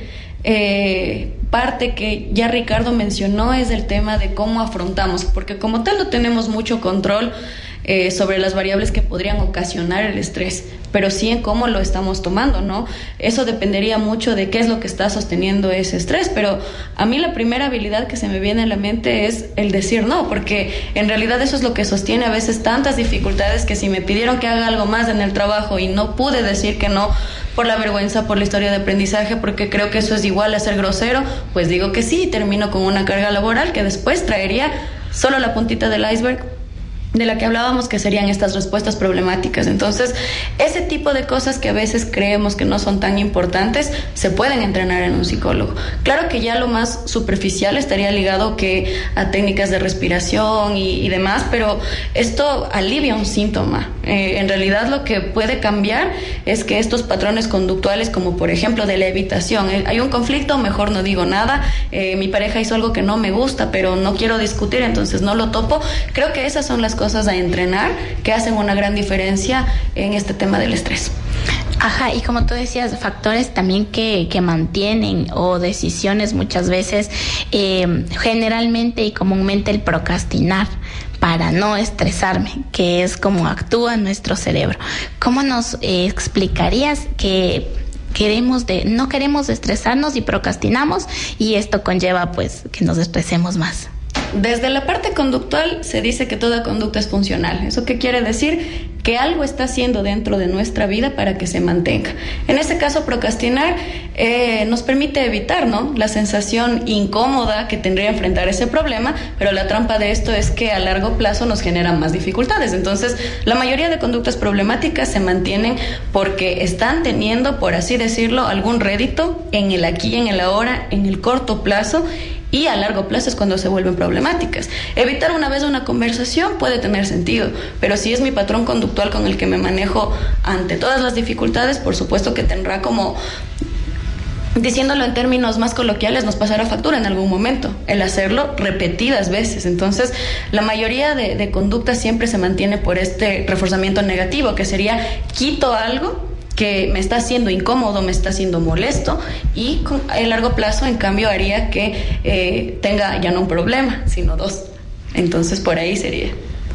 eh, parte que ya Ricardo mencionó es el tema de cómo afrontamos, porque como tal no tenemos mucho control Eh, sobre las variables que podrían ocasionar el estrés, pero sí en cómo lo estamos tomando, ¿no? Eso dependería mucho de qué es lo que está sosteniendo ese estrés, pero a mí la primera habilidad que se me viene a la mente es el decir no, porque en realidad eso es lo que sostiene a veces tantas dificultades, que si me pidieron que haga algo más en el trabajo y no pude decir que no por la vergüenza, por la historia de aprendizaje, porque creo que eso es igual a ser grosero, pues digo que sí y termino con una carga laboral que después traería solo la puntita del iceberg de la que hablábamos, que serían estas respuestas problemáticas. Entonces, ese tipo de cosas que a veces creemos que no son tan importantes, se pueden entrenar en un psicólogo. Claro que ya lo más superficial estaría ligado que a técnicas de respiración y, y demás, pero esto alivia un síntoma. Eh, en realidad lo que puede cambiar es que estos patrones conductuales, como por ejemplo de la evitación, eh, hay un conflicto, mejor no digo nada, eh, mi pareja hizo algo que no me gusta, pero no quiero discutir, entonces no lo topo. Creo que esas son las cosas a entrenar que hacen una gran diferencia en este tema del estrés. Ajá, y como tú decías, factores también que, que mantienen o decisiones muchas veces, eh, generalmente y comúnmente el procrastinar para no estresarme, que es como actúa nuestro cerebro. ¿Cómo nos eh, explicarías que queremos de, no queremos estresarnos y procrastinamos y esto conlleva pues que nos estresemos más? Desde la parte conductual se dice que toda conducta es funcional. ¿Eso qué quiere decir? Que algo está haciendo dentro de nuestra vida para que se mantenga. En este caso, procrastinar eh, nos permite evitar, ¿no?, la sensación incómoda que tendría enfrentar ese problema, pero la trampa de esto es que a largo plazo nos genera más dificultades. Entonces, la mayoría de conductas problemáticas se mantienen porque están teniendo, por así decirlo, algún rédito en el aquí, en el ahora, en el corto plazo, y a largo plazo es cuando se vuelven problemáticas. Evitar una vez una conversación puede tener sentido, pero si es mi patrón conductual con el que me manejo ante todas las dificultades, por supuesto que tendrá como, diciéndolo en términos más coloquiales, nos pasará factura en algún momento, el hacerlo repetidas veces. Entonces, la mayoría de, de conductas siempre se mantiene por este reforzamiento negativo, que sería quito algo que me está haciendo incómodo, me está haciendo molesto, y con, a largo plazo, en cambio, haría que eh, tenga ya no un problema, sino dos. Entonces, por ahí sería.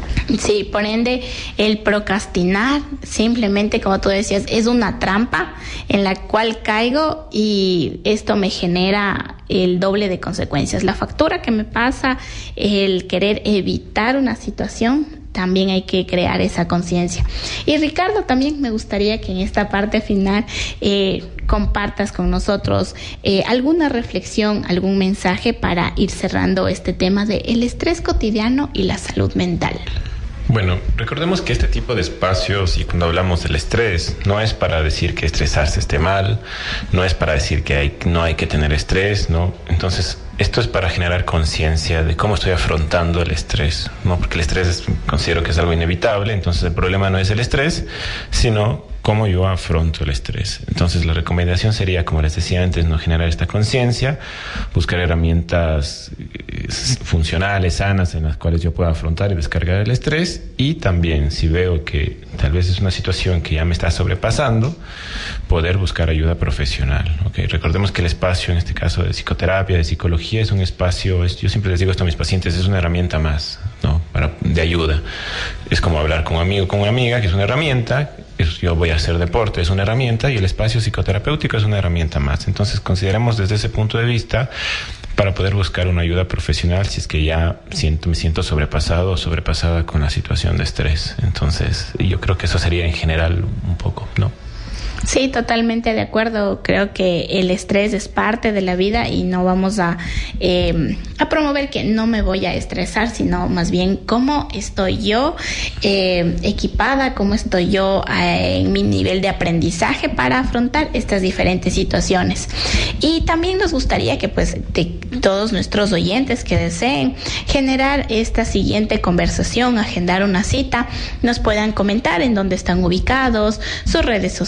Sí, por ende, el procrastinar, simplemente, como tú decías, es una trampa en la cual caigo y esto me genera el doble de consecuencias. La factura que me pasa, el querer evitar una situación, también hay que crear esa conciencia. Y Ricardo, también me gustaría que en esta parte final eh, compartas con nosotros eh, alguna reflexión, algún mensaje para ir cerrando este tema de el estrés cotidiano y la salud mental. Bueno, recordemos que este tipo de espacios, y cuando hablamos del estrés, no es para decir que estresarse esté mal, no es para decir que hay, no hay que tener estrés, ¿no? Entonces, esto es para generar conciencia de cómo estoy afrontando el estrés, ¿no? Porque el estrés es, considero que es algo inevitable, entonces el problema no es el estrés, sino cómo yo afronto el estrés. Entonces la recomendación sería, como les decía antes, no generar esta conciencia, buscar herramientas funcionales, sanas, en las cuales yo pueda afrontar y descargar el estrés, y también, si veo que tal vez es una situación que ya me está sobrepasando, poder buscar ayuda profesional, ¿okay? Recordemos que el espacio, en este caso de psicoterapia, de psicología, es un espacio, es, yo siempre les digo esto a mis pacientes, es una herramienta más, ¿no?, para, de ayuda. Es como hablar con un amigo, con una amiga, que es una herramienta. Yo voy a hacer deporte, es una herramienta, y el espacio psicoterapéutico es una herramienta más. Entonces, consideremos desde ese punto de vista para poder buscar una ayuda profesional si es que ya siento, me siento sobrepasado o sobrepasada con la situación de estrés. Entonces, yo creo que eso sería en general un poco, ¿no? Sí, totalmente de acuerdo. Creo que el estrés es parte de la vida y no vamos a, eh, a promover que no me voy a estresar, sino más bien cómo estoy yo eh, equipada, cómo estoy yo eh, en mi nivel de aprendizaje para afrontar estas diferentes situaciones. Y también nos gustaría que pues de todos nuestros oyentes que deseen generar esta siguiente conversación, agendar una cita, nos puedan comentar en dónde están ubicados, sus redes sociales,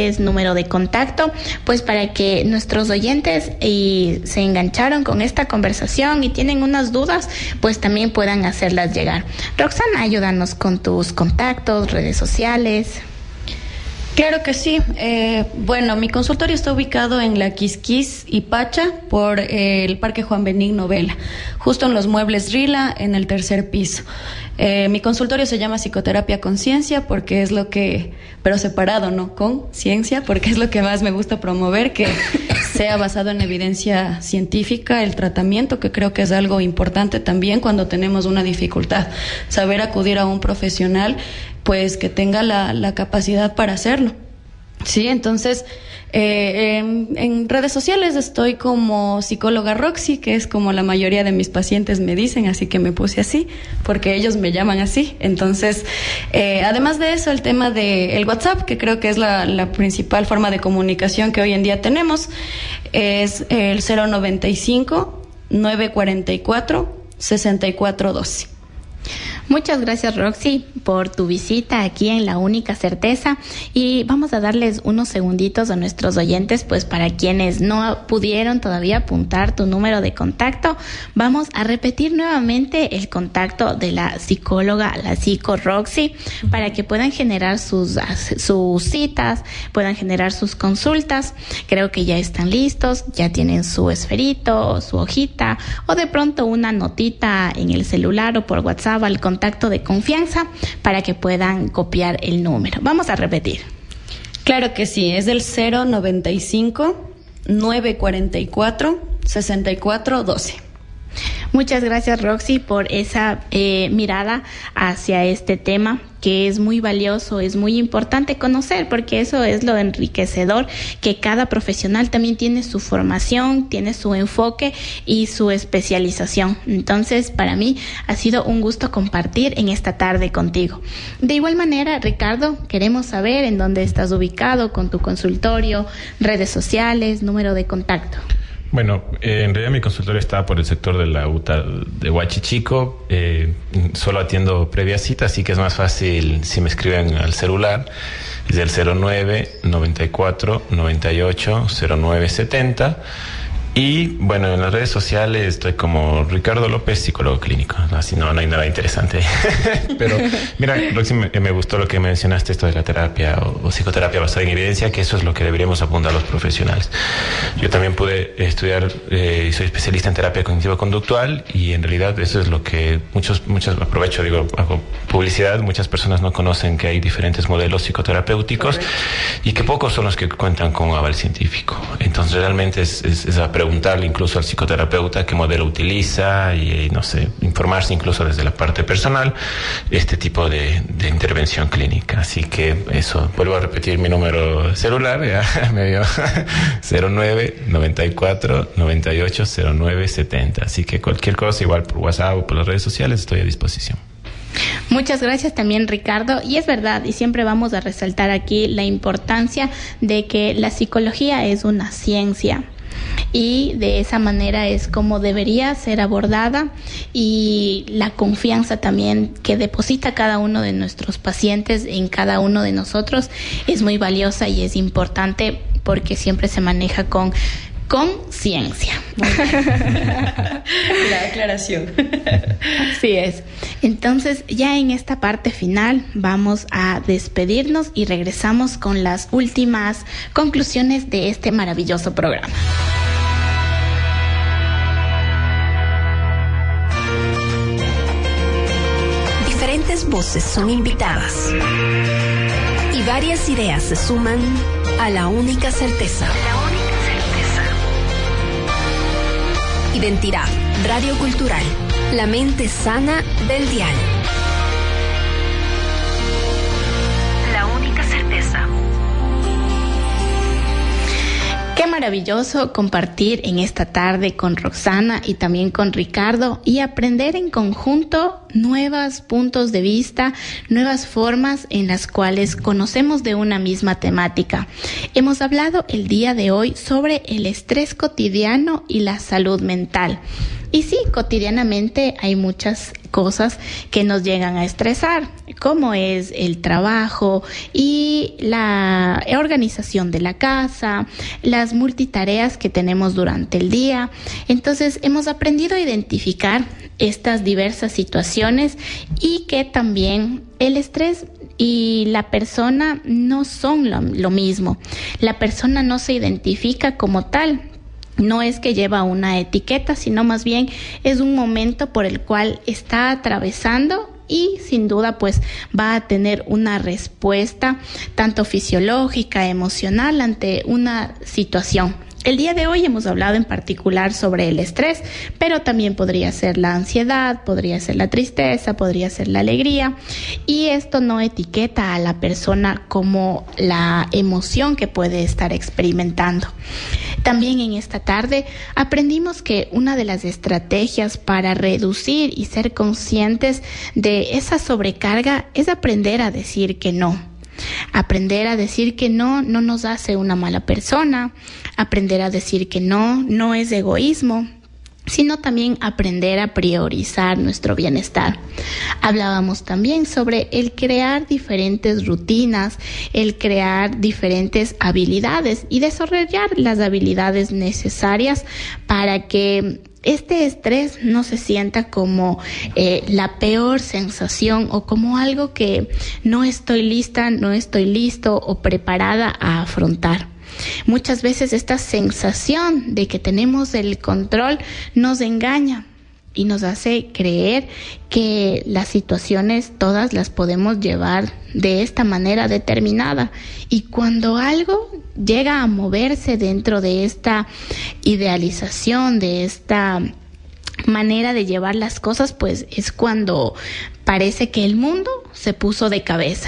redes, número de contacto, pues para que nuestros oyentes y se engancharon con esta conversación y tienen unas dudas, pues también puedan hacerlas llegar. Roxana, ayúdanos con tus contactos, redes sociales. Claro que sí. Eh, bueno, mi consultorio está ubicado en la Quisquis y Pacha por eh, el Parque Juan Benigno Vela, justo en los muebles Rila, en el tercer piso. Eh, mi consultorio se llama Psicoterapia Conciencia porque es lo que, pero separado, ¿no? Con ciencia, porque es lo que más me gusta promover, que sea basado en evidencia científica el tratamiento, que creo que es algo importante también cuando tenemos una dificultad. Saber acudir a un profesional pues que tenga la, la capacidad para hacerlo. Sí, entonces eh, en, en redes sociales estoy como psicóloga Roxy, que es como la mayoría de mis pacientes me dicen, así que me puse así, porque ellos me llaman así. Entonces, eh, además de eso, el tema de el WhatsApp, que creo que es la, la principal forma de comunicación que hoy en día tenemos, es el cero noventa y cinco, nueve cuarenta y cuatro, sesenta y cuatro doce. Muchas gracias, Roxy, por tu visita aquí en La Única Certeza, y vamos a darles unos segunditos a nuestros oyentes, pues para quienes no pudieron todavía apuntar tu número de contacto, vamos a repetir nuevamente el contacto de la psicóloga, la psico Roxy, para que puedan generar sus, sus citas, puedan generar sus consultas. Creo que ya están listos, ya tienen su esferito, su hojita, o de pronto una notita en el celular o por WhatsApp al contacto de confianza para que puedan copiar el número. Vamos a repetir. Claro que sí, es el cero noventa y cinco, nueve cuarenta y cuatro, sesenta y cuatro doce. Muchas gracias, Roxy, por esa eh, mirada hacia este tema, que es muy valioso, es muy importante conocer, porque eso es lo enriquecedor, que cada profesional también tiene su formación, tiene su enfoque y su especialización. Entonces, para mí ha sido un gusto compartir en esta tarde contigo. De igual manera, Ricardo, queremos saber en dónde estás ubicado con tu consultorio, redes sociales, número de contacto. Bueno, eh, en realidad mi consultorio está por el sector de la U T A de Huachichico. Eh, solo atiendo previa cita, así que es más fácil si me escriben al celular. Es del cero nueve, noventa y cuatro, noventa y ocho, cero nueve setenta. Y bueno, en las redes sociales estoy como Ricardo López, psicólogo clínico. Así no, no hay nada interesante. Pero mira, Roxy, me, me gustó lo que mencionaste, esto de la terapia o, o psicoterapia basada en evidencia, que eso es lo que deberíamos apuntar a los profesionales. Yo también pude estudiar eh, y soy especialista en terapia cognitivo-conductual, y en realidad eso es lo que muchos, muchos aprovecho, digo, hago publicidad, muchas personas no conocen que hay diferentes modelos psicoterapéuticos. Correcto. Y que pocos son los que cuentan con un aval científico. Entonces realmente es, es, es aprender preguntarle incluso al psicoterapeuta qué modelo utiliza y, no sé, informarse incluso desde la parte personal este tipo de, de intervención clínica. Así que eso, vuelvo a repetir mi número celular, ya me dio cero nueve, noventa y cuatro, noventa y ocho, cero nueve setenta. Así que cualquier cosa, igual por WhatsApp o por las redes sociales, estoy a disposición. Muchas gracias también, Ricardo. Y es verdad, y siempre vamos a resaltar aquí la importancia de que la psicología es una ciencia, y de esa manera es como debería ser abordada, y la confianza también que deposita cada uno de nuestros pacientes en cada uno de nosotros es muy valiosa y es importante, porque siempre se maneja con conciencia. La aclaración. Así es. Entonces, ya en esta parte final vamos a despedirnos y regresamos con las últimas conclusiones de este maravilloso programa. Diferentes voces son invitadas y varias ideas se suman a la única certeza. La única certeza. Identidad radiocultural, la mente sana del dial. La única certeza. Qué maravilloso compartir en esta tarde con Roxana y también con Ricardo y aprender en conjunto nuevos puntos de vista, nuevas formas en las cuales conocemos de una misma temática. Hemos hablado el día de hoy sobre el estrés cotidiano y la salud mental. Y sí, cotidianamente hay muchas cosas que nos llegan a estresar, como es el trabajo y la organización de la casa, las multitareas que tenemos durante el día. Entonces, hemos aprendido a identificar estas diversas situaciones y que también el estrés y la persona no son lo, lo mismo. La persona no se identifica como tal. No es que lleva una etiqueta, sino más bien es un momento por el cual está atravesando y sin duda pues va a tener una respuesta tanto fisiológica, emocional ante una situación. El día de hoy hemos hablado en particular sobre el estrés, pero también podría ser la ansiedad, podría ser la tristeza, podría ser la alegría, y esto no etiqueta a la persona como la emoción que puede estar experimentando. También en esta tarde aprendimos que una de las estrategias para reducir y ser conscientes de esa sobrecarga es aprender a decir que no. Aprender a decir que no no nos hace una mala persona. Aprender a decir que no no es egoísmo, sino también aprender a priorizar nuestro bienestar. Hablábamos también sobre el crear diferentes rutinas, el crear diferentes habilidades y desarrollar las habilidades necesarias para que este estrés no se sienta como eh, la peor sensación o como algo que no estoy lista, no estoy listo o preparada a afrontar. Muchas veces esta sensación de que tenemos el control nos engaña y nos hace creer que las situaciones todas las podemos llevar de esta manera determinada. Y cuando algo llega a moverse dentro de esta idealización, de esta manera de llevar las cosas, pues es cuando parece que el mundo se puso de cabeza.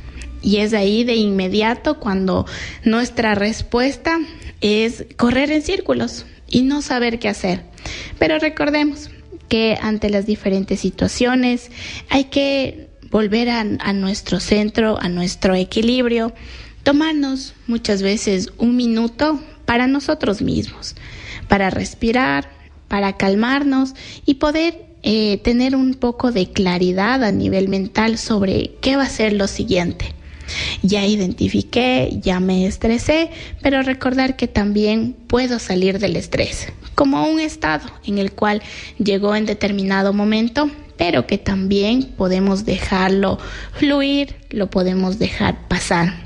Y es ahí de inmediato cuando nuestra respuesta es correr en círculos y no saber qué hacer. Pero recordemos que ante las diferentes situaciones hay que volver a, a nuestro centro, a nuestro equilibrio, tomarnos muchas veces un minuto para nosotros mismos, para respirar, para calmarnos y poder eh, tener un poco de claridad a nivel mental sobre qué va a ser lo siguiente. Ya identifiqué, ya me estresé, pero recordar que también puedo salir del estrés, como un estado en el cual llegó en determinado momento, pero que también podemos dejarlo fluir, lo podemos dejar pasar.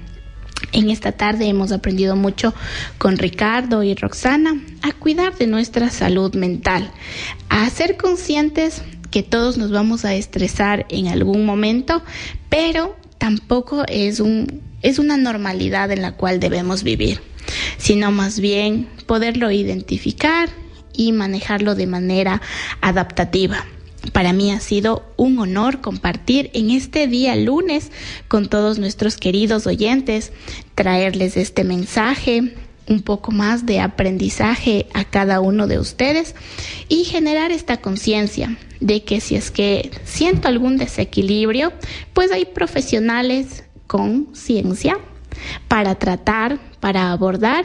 En esta tarde hemos aprendido mucho con Ricardo y Roxana a cuidar de nuestra salud mental, a ser conscientes que todos nos vamos a estresar en algún momento, pero tampoco es un es una normalidad en la cual debemos vivir, sino más bien poderlo identificar y manejarlo de manera adaptativa. Para mí ha sido un honor compartir en este día lunes con todos nuestros queridos oyentes, traerles este mensaje, un poco más de aprendizaje a cada uno de ustedes y generar esta conciencia de que si es que siento algún desequilibrio, pues hay profesionales con ciencia para tratar, para abordar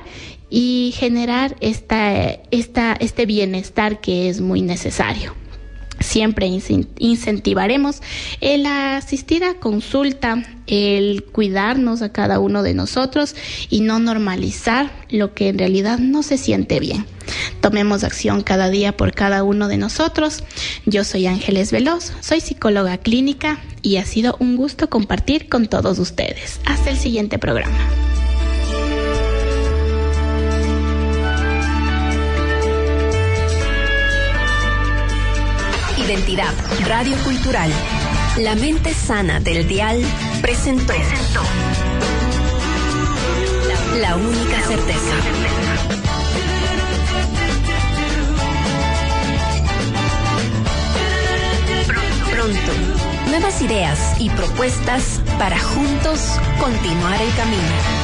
y generar esta, esta, este bienestar que es muy necesario. Siempre incentivaremos el asistir a consulta, el cuidarnos a cada uno de nosotros y no normalizar lo que en realidad no se siente bien. Tomemos acción cada día por cada uno de nosotros. Yo soy Ángeles Veloz, soy psicóloga clínica y ha sido un gusto compartir con todos ustedes. Hasta el siguiente programa. Identidad Radio Cultural. La mente sana del dial presentó, presentó. La, la única certeza. Pronto, nuevas ideas y propuestas para juntos continuar el camino.